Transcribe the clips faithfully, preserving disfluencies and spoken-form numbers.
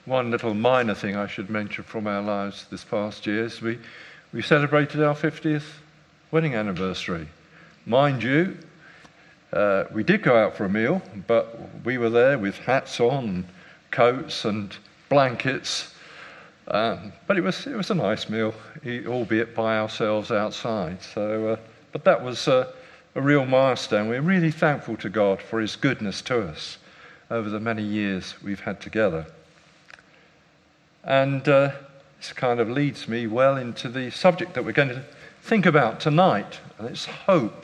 one little minor thing I should mention from our lives this past year is we, we celebrated our fiftieth wedding anniversary. Mind you, uh, we did go out for a meal, but we were there with hats on, coats and blankets. Um, but it was it was a nice meal, albeit by ourselves outside. So, uh, but that was uh, a real milestone. We're really thankful to God for his goodness to us over the many years we've had together. And uh, this kind of leads me well into the subject that we're going to think about tonight, and it's hope.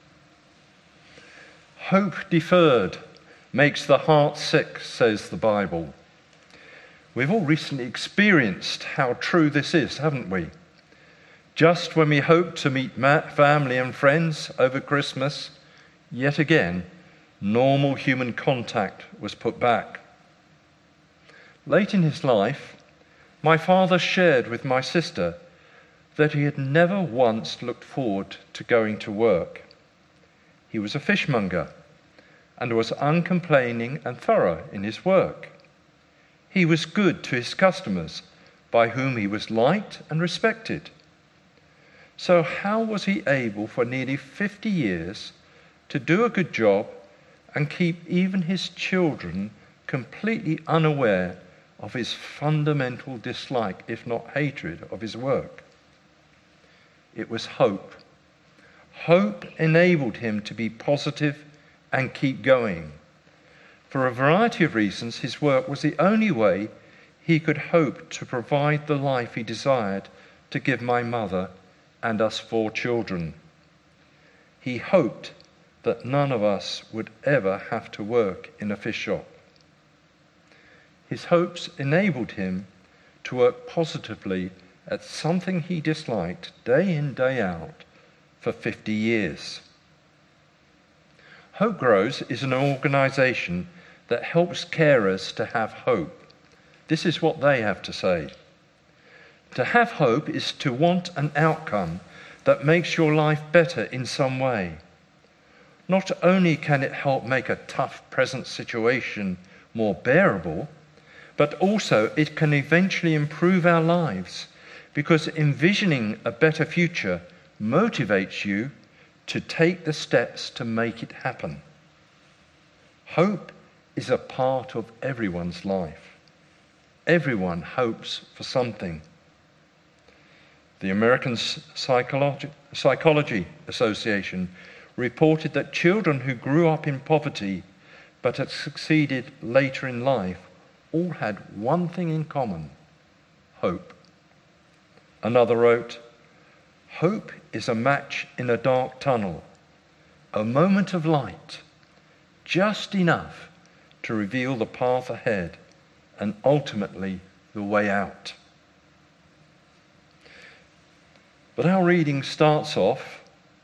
Hope deferred makes the heart sick, says the Bible. We've all recently experienced how true this is, haven't we? Just when we hoped to meet family and friends over Christmas, yet again, normal human contact was put back. Late in his life, my father shared with my sister that he had never once looked forward to going to work. He was a fishmonger and was uncomplaining and thorough in his work. He was good to his customers, by whom he was liked and respected. So how was he able for nearly fifty years to do a good job and keep even his children completely unaware of his fundamental dislike, if not hatred, of his work? It was hope. Hope enabled him to be positive and keep going. For a variety of reasons, his work was the only way he could hope to provide the life he desired to give my mother and us four children. He hoped that none of us would ever have to work in a fish shop. His hopes enabled him to work positively at something he disliked day in, day out for fifty years. Hope Grows is an organisation that helps carers to have hope. This is what they have to say. To have hope is to want an outcome that makes your life better in some way. Not only can it help make a tough present situation more bearable, but also it can eventually improve our lives, because envisioning a better future motivates you to take the steps to make it happen. Hope is a part of everyone's life. Everyone hopes for something. The American Psychology, Psychology Association reported that children who grew up in poverty but had succeeded later in life all had one thing in common: hope. Another wrote, "Hope is a match in a dark tunnel, a moment of light, just enough to reveal the path ahead and ultimately the way out." But our reading starts off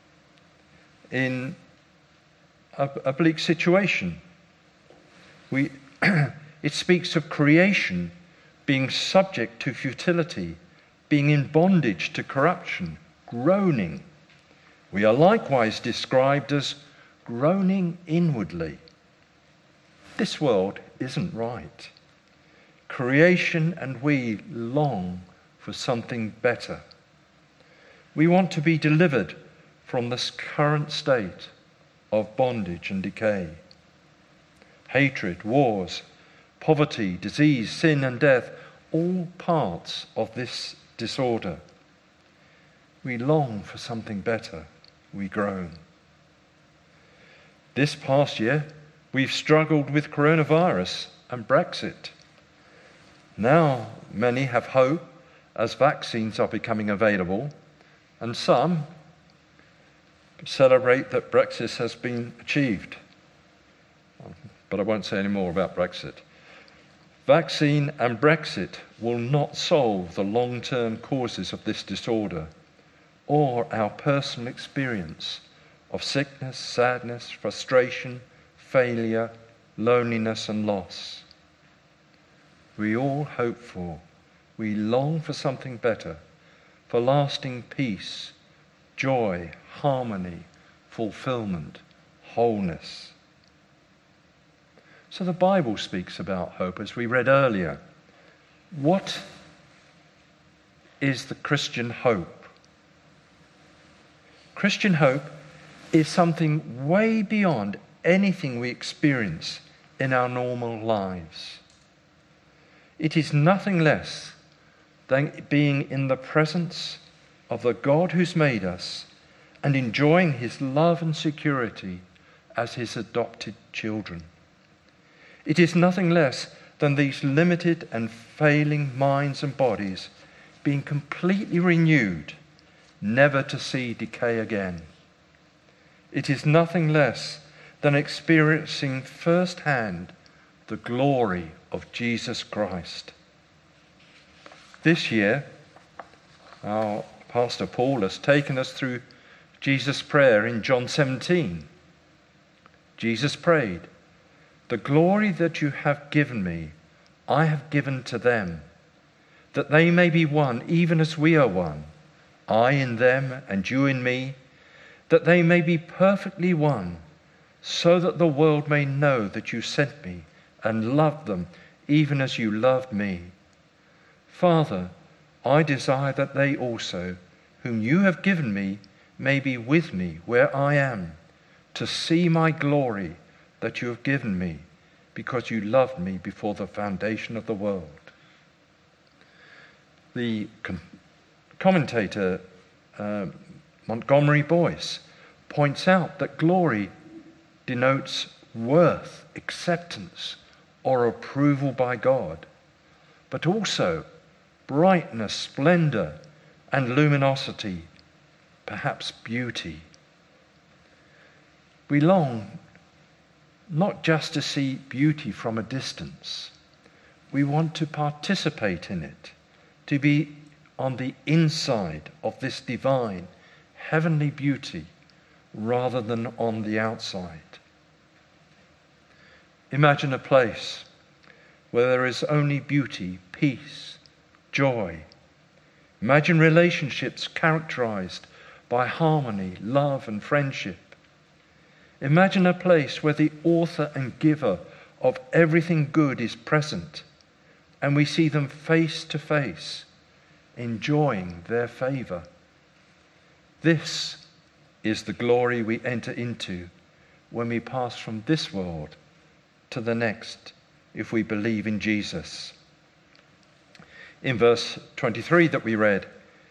in a, a bleak situation. We, it speaks of creation being subject to futility, being in bondage to corruption, groaning. We are likewise described as groaning inwardly. This world isn't right. Creation and we long for something better. We want to be delivered from this current state of bondage and decay. Hatred, wars, poverty, disease, sin and death, all parts of this disorder. We long for something better. We groan. This past year, we've struggled with coronavirus and Brexit. Now many have hope as vaccines are becoming available, and some celebrate that Brexit has been achieved. But I won't say any more about Brexit. Vaccine and Brexit will not solve the long-term causes of this disorder or our personal experience of sickness, sadness, frustration, failure, loneliness and loss. We all hope for, we long for something better, for lasting peace, joy, harmony, fulfillment, wholeness. So the Bible speaks about hope, as we read earlier. What is the Christian hope? Christian hope is something way beyond anything we experience in our normal lives. It is nothing less than being in the presence of the God who's made us and enjoying his love and security as his adopted children. It is nothing less than these limited and failing minds and bodies being completely renewed, never to see decay again. It is nothing less than experiencing firsthand the glory of Jesus Christ. This year, our Pastor Paul has taken us through Jesus' prayer in John seventeen. Jesus prayed, "The glory that you have given me, I have given to them, that they may be one even as we are one, I in them and you in me, that they may be perfectly one, so that the world may know that you sent me and loved them even as you loved me. Father, I desire that they also, whom you have given me, may be with me where I am, to see my glory that you have given me, because you loved me before the foundation of the world." The com- commentator uh, Montgomery Boyce points out that glory denotes worth, acceptance, or approval by God, but also brightness, splendor, and luminosity, perhaps beauty. We long not just to see beauty from a distance. We want to participate in it, to be on the inside of this divine, heavenly beauty rather than on the outside. Imagine a place where there is only beauty, peace, joy. Imagine relationships characterized by harmony, love, and friendship. Imagine a place where the author and giver of everything good is present, and we see them face to face, enjoying their favor. This is the glory we enter into when we pass from this world to the next, if we believe in Jesus. In verse twenty-three that we read,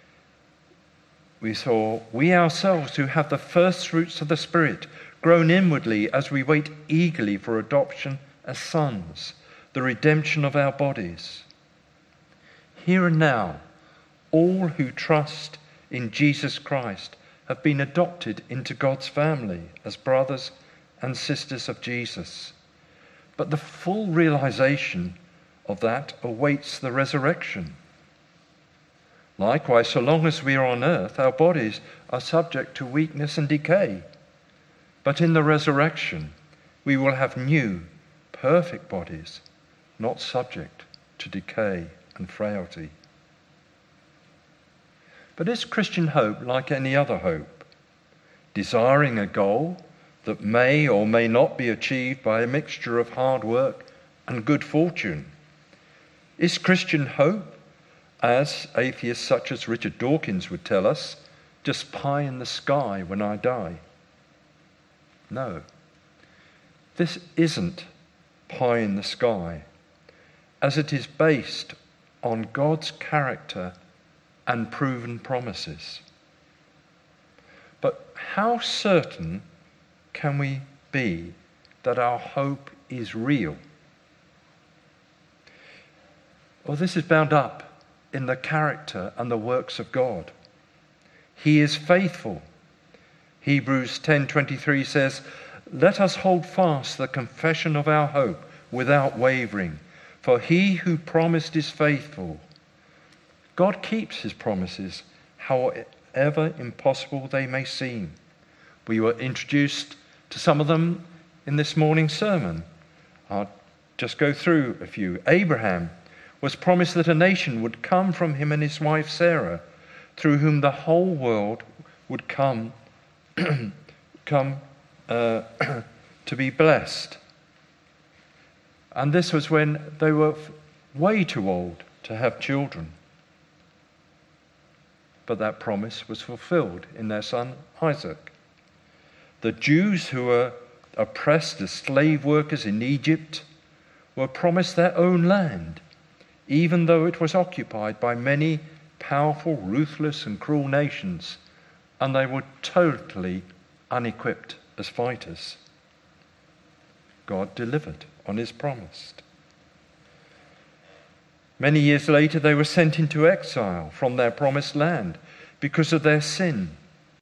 we saw, "We ourselves who have the first fruits of the Spirit groan inwardly as we wait eagerly for adoption as sons, the redemption of our bodies." Here and now, all who trust in Jesus Christ have been adopted into God's family as brothers and sisters of Jesus. But the full realization of that awaits the resurrection. Likewise, so long as we are on earth, our bodies are subject to weakness and decay. But in the resurrection, we will have new, perfect bodies, not subject to decay and frailty. But is Christian hope like any other hope, desiring a goal that may or may not be achieved by a mixture of hard work and good fortune? Is Christian hope, as atheists such as Richard Dawkins would tell us, just pie in the sky when I die? No. This isn't pie in the sky, as it is based on God's character and proven promises. But how certain can we be that our hope is real? Well, this is bound up in the character and the works of God. He is faithful. Hebrews ten twenty-three says, "Let us hold fast the confession of our hope without wavering, for he who promised is faithful." God keeps his promises, however impossible they may seem. We were introduced to some of them in this morning's sermon. I'll just go through a few. Abraham was promised that a nation would come from him and his wife Sarah, through whom the whole world would come, come uh, to be blessed. And this was when they were way too old to have children. But that promise was fulfilled in their son Isaac. The Jews who were oppressed as slave workers in Egypt were promised their own land, even though it was occupied by many powerful, ruthless and cruel nations, and they were totally unequipped as fighters. God delivered on his promise. Many years later, they were sent into exile from their promised land because of their sin.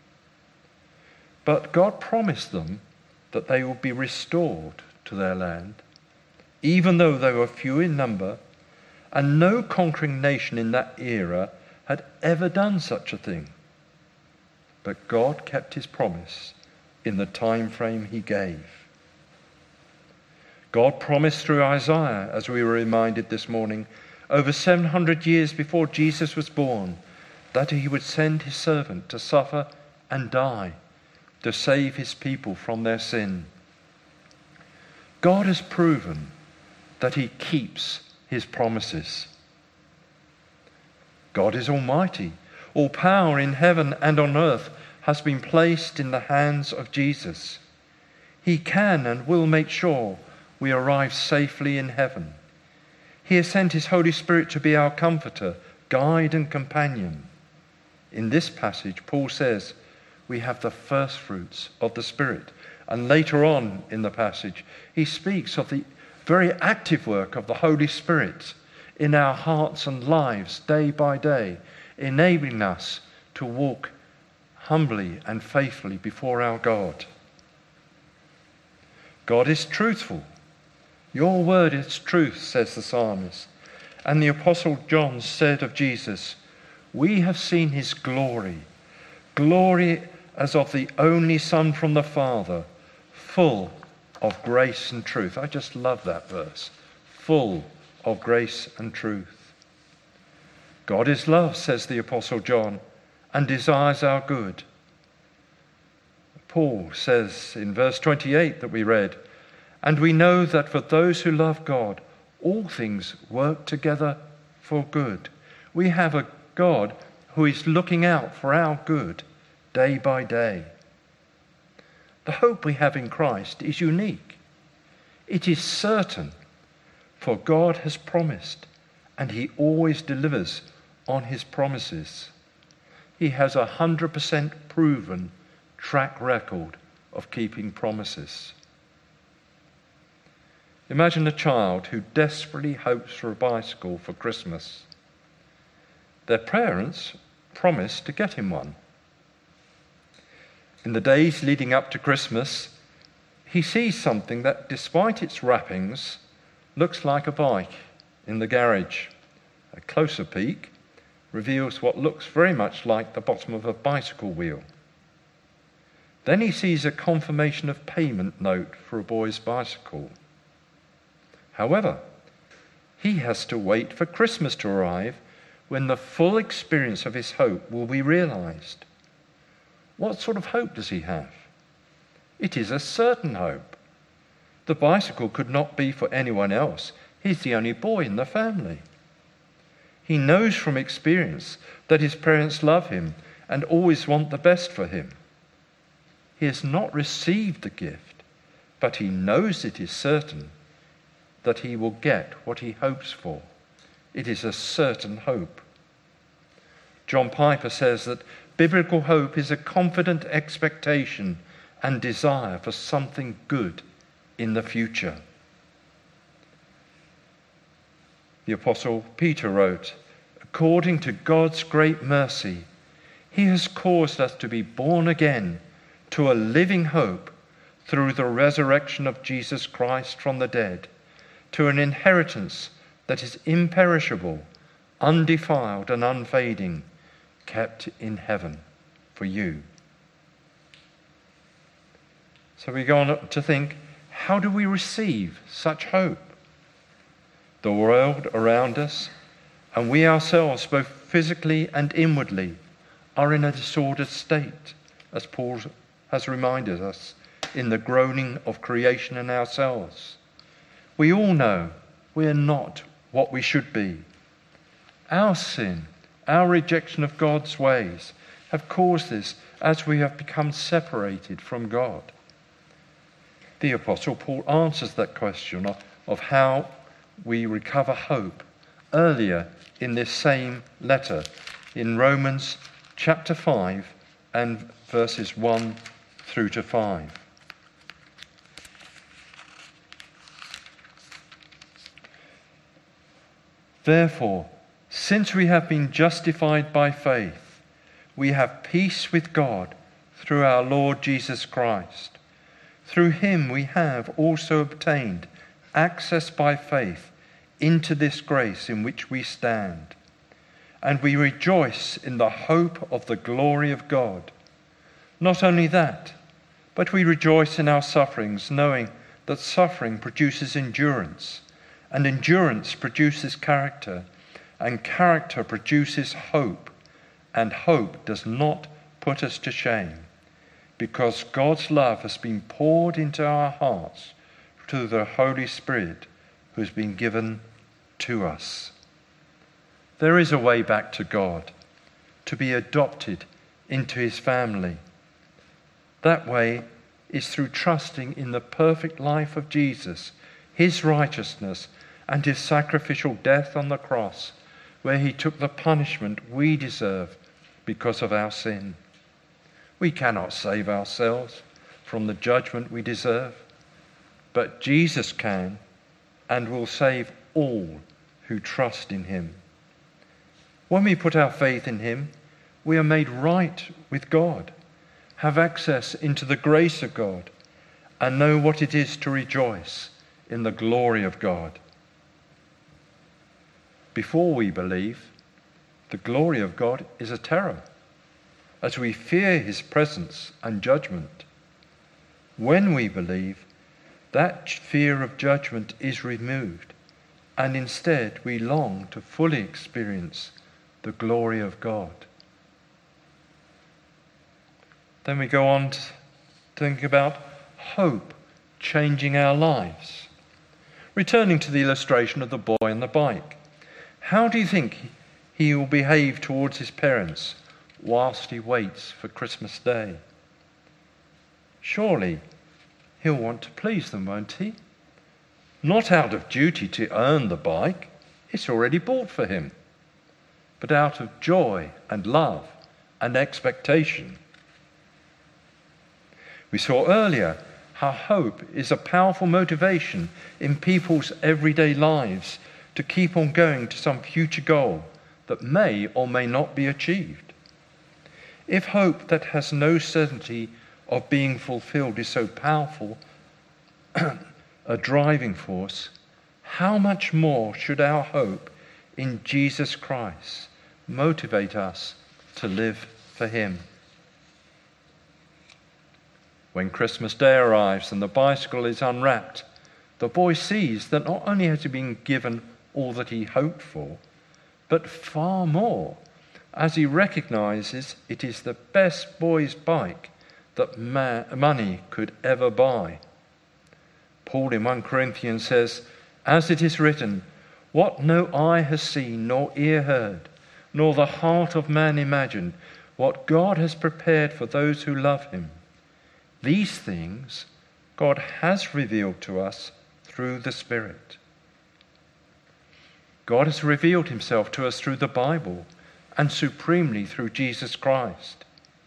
But God promised them that they would be restored to their land, even though they were few in number, and no conquering nation in that era had ever done such a thing. But God kept his promise in the time frame he gave. God promised through Isaiah, as we were reminded this morning, over seven hundred years before Jesus was born, that he would send his servant to suffer and die to save his people from their sin. God has proven that he keeps his promises. God is almighty. All power in heaven and on earth has been placed in the hands of Jesus. He can and will make sure we arrive safely in heaven. He has sent his Holy Spirit to be our comforter, guide and companion. In this passage, Paul says we have the first fruits of the Spirit. And later on in the passage, he speaks of the very active work of the Holy Spirit in our hearts and lives day by day, enabling us to walk humbly and faithfully before our God. God is truthful. Your word is truth, says the psalmist. And the Apostle John said of Jesus, we have seen his glory, glory as of the only Son from the Father, full of grace and truth. I just love that verse. Full of grace and truth. God is love, says the Apostle John, and desires our good. Paul says in verse twenty-eight that we read, and we know that for those who love God, all things work together for good. We have a God who is looking out for our good day by day. The hope we have in Christ is unique. It is certain, for God has promised, and he always delivers on his promises. He has a hundred percent proven track record of keeping promises. Imagine a child who desperately hopes for a bicycle for Christmas. Their parents promise to get him one. In the days leading up to Christmas, he sees something that, despite its wrappings, looks like a bike in the garage. A closer peek reveals what looks very much like the bottom of a bicycle wheel. Then he sees a confirmation of payment note for a boy's bicycle. However, he has to wait for Christmas to arrive when the full experience of his hope will be realized. What sort of hope does he have? It is a certain hope. The bicycle could not be for anyone else. He's the only boy in the family. He knows from experience that his parents love him and always want the best for him. He has not received the gift, but he knows it is certain that he will get what he hopes for. It is a certain hope. John Piper says that biblical hope is a confident expectation and desire for something good in the future. The Apostle Peter wrote, according to God's great mercy, he has caused us to be born again to a living hope through the resurrection of Jesus Christ from the dead, to an inheritance that is imperishable, undefiled and unfading, kept in heaven for you. So we go on to think, how do we receive such hope? The world around us, and we ourselves, both physically and inwardly, are in a disordered state, as Paul has reminded us, in the groaning of creation and ourselves. We all know we are not what we should be. Our sin, our rejection of God's ways have caused this as we have become separated from God. The Apostle Paul answers that question of, of how we recover hope earlier in this same letter in Romans chapter five and verses one through to five. Therefore, since we have been justified by faith, we have peace with God through our Lord Jesus Christ. Through him we have also obtained access by faith into this grace in which we stand. And we rejoice in the hope of the glory of God. Not only that, but we rejoice in our sufferings, knowing that suffering produces endurance, and endurance produces character, and character produces hope, and hope does not put us to shame, because God's love has been poured into our hearts through the Holy Spirit who has been given to us. There is a way back to God, to be adopted into his family. That way is through trusting in the perfect life of Jesus, his righteousness, and his sacrificial death on the cross, where he took the punishment we deserve because of our sin. We cannot save ourselves from the judgment we deserve, but Jesus can and will save all who trust in him. When we put our faith in him, we are made right with God, have access into the grace of God, and know what it is to rejoice in the glory of God. Before we believe, the glory of God is a terror, as we fear his presence and judgment. When we believe, that fear of judgment is removed, and instead we long to fully experience the glory of God. Then we go on to think about hope changing our lives. Returning to the illustration of the boy on the bike, how do you think he will behave towards his parents whilst he waits for Christmas Day? Surely he'll want to please them, won't he? Not out of duty to earn the bike, it's already bought for him, but out of joy and love and expectation. We saw earlier how hope is a powerful motivation in people's everyday lives to keep on going to some future goal that may or may not be achieved. If hope that has no certainty of being fulfilled is so powerful a driving force, how much more should our hope in Jesus Christ motivate us to live for him? When Christmas Day arrives and the bicycle is unwrapped, the boy sees that not only has he been given all that he hoped for, but far more, as he recognizes it is the best boy's bike that ma- money could ever buy. Paul in First Corinthians says, as it is written, what no eye has seen, nor ear heard, nor the heart of man imagined, what God has prepared for those who love him. These things God has revealed to us through the Spirit. God has revealed himself to us through the Bible and supremely through Jesus Christ.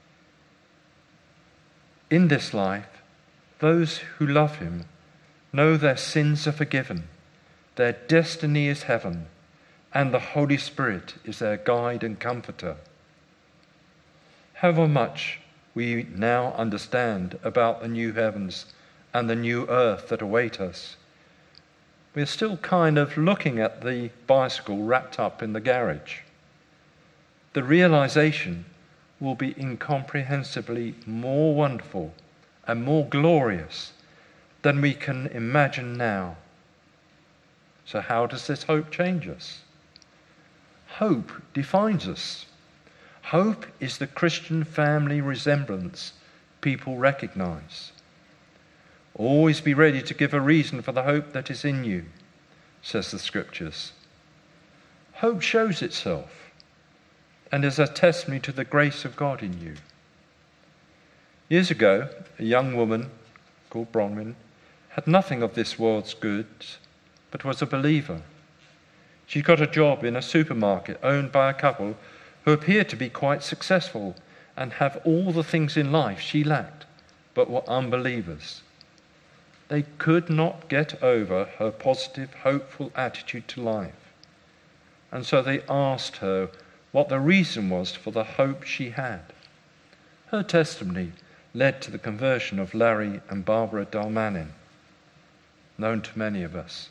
In this life, those who love him know their sins are forgiven, their destiny is heaven, and the Holy Spirit is their guide and comforter. However much we now understand about the new heavens and the new earth that await us, we're still kind of looking at the bicycle wrapped up in the garage. The realization will be incomprehensibly more wonderful and more glorious than we can imagine now. So how does this hope change us? Hope defines us. Hope is the Christian family resemblance people recognize. Always be ready to give a reason for the hope that is in you, says the Scriptures. Hope shows itself and is a testimony to the grace of God in you. Years ago, a young woman called Bronwyn had nothing of this world's goods, but was a believer. She got a job in a supermarket owned by a couple who appeared to be quite successful and have all the things in life she lacked, but were unbelievers. They could not get over her positive, hopeful attitude to life. And so they asked her what the reason was for the hope she had. Her testimony led to the conversion of Larry and Barbara Dalmanin, known to many of us.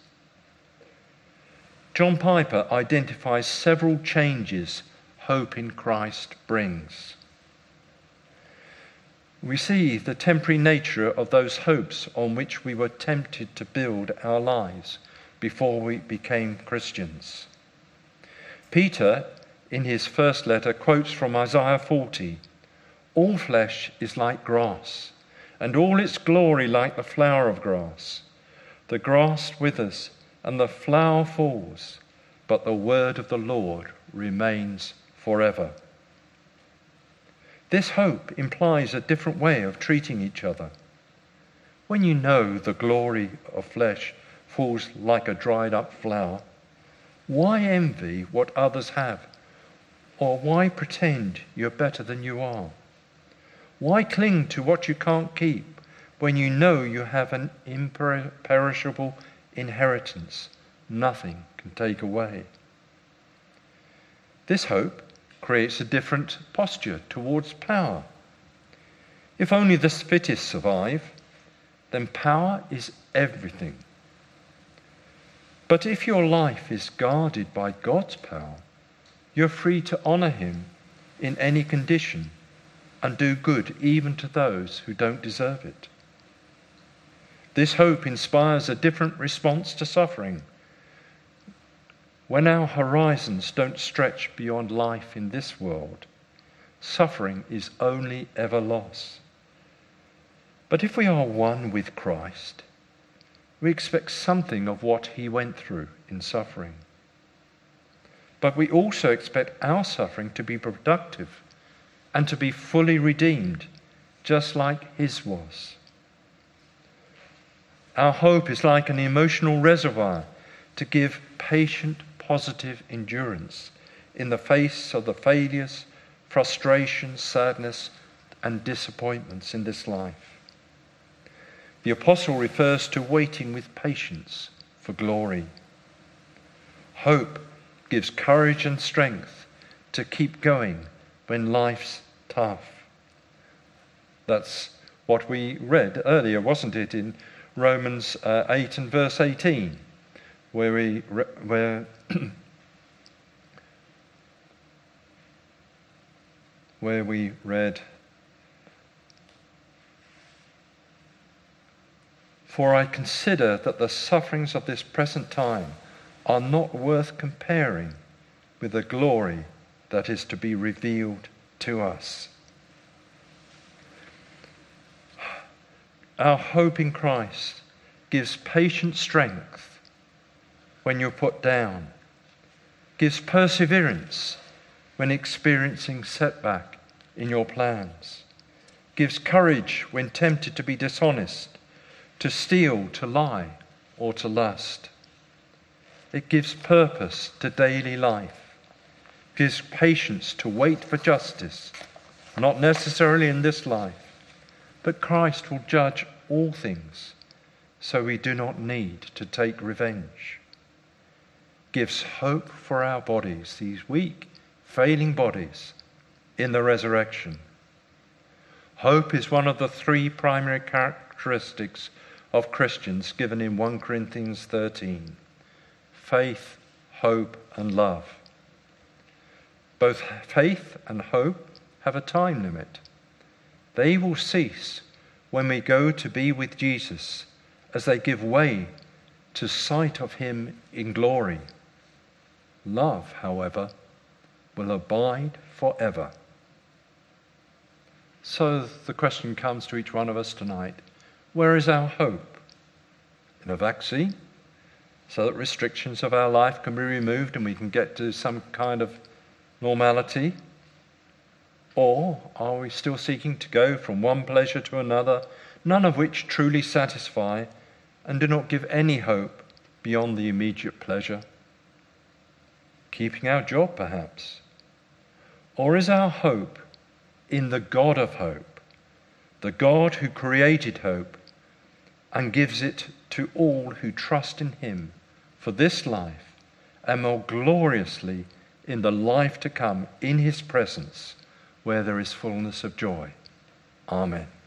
John Piper identifies several changes hope in Christ brings. We see the temporary nature of those hopes on which we were tempted to build our lives before we became Christians. Peter, in his first letter, quotes from Isaiah forty, "All flesh is like grass, and all its glory like the flower of grass. The grass withers, and the flower falls, but the word of the Lord remains forever." This hope implies a different way of treating each other. When you know the glory of flesh falls like a dried up flower, why envy what others have? Or why pretend you're better than you are? Why cling to what you can't keep when you know you have an imperishable inheritance nothing can take away? This hope creates a different posture towards power. If only the fittest survive, then power is everything. But if your life is guarded by God's power, you're free to honour him in any condition and do good even to those who don't deserve it. This hope inspires a different response to suffering. When our horizons don't stretch beyond life in this world, suffering is only ever loss. But if we are one with Christ, we expect something of what he went through in suffering. But we also expect our suffering to be productive and to be fully redeemed, just like his was. Our hope is like an emotional reservoir to give patient, positive endurance in the face of the failures, frustrations, sadness, and disappointments in this life. The apostle refers to waiting with patience for glory. Hope gives courage and strength to keep going when life's tough. That's what we read earlier, wasn't it, in Romans uh, eight and verse eighteen, where we re- where where we read, "For I consider that the sufferings of this present time are not worth comparing with the glory that is to be revealed to us." Our hope in Christ gives patient strength when you're put down, gives perseverance when experiencing setback in your plans, gives courage when tempted to be dishonest, to steal, to lie, or to lust. It gives purpose to daily life, gives patience to wait for justice, not necessarily in this life, but Christ will judge all things, so we do not need to take revenge. Gives hope for our bodies, these weak, failing bodies, in the resurrection. Hope is one of the three primary characteristics of Christians given in First Corinthians thirteen. Faith, hope, and love. Both faith and hope have a time limit. They will cease when we go to be with Jesus, as they give way to sight of him in glory. Love, however, will abide forever. So the question comes to each one of us tonight: where is our hope? In a vaccine? so that restrictions of our life can be removed and we can get to some kind of normality? Or are we still seeking to go from one pleasure to another, none of which truly satisfy and do not give any hope beyond the immediate pleasure? Keeping our job, perhaps? Or is our hope in the God of hope, the God who created hope and gives it to all who trust in him for this life and more gloriously in the life to come in his presence, where there is fullness of joy? Amen.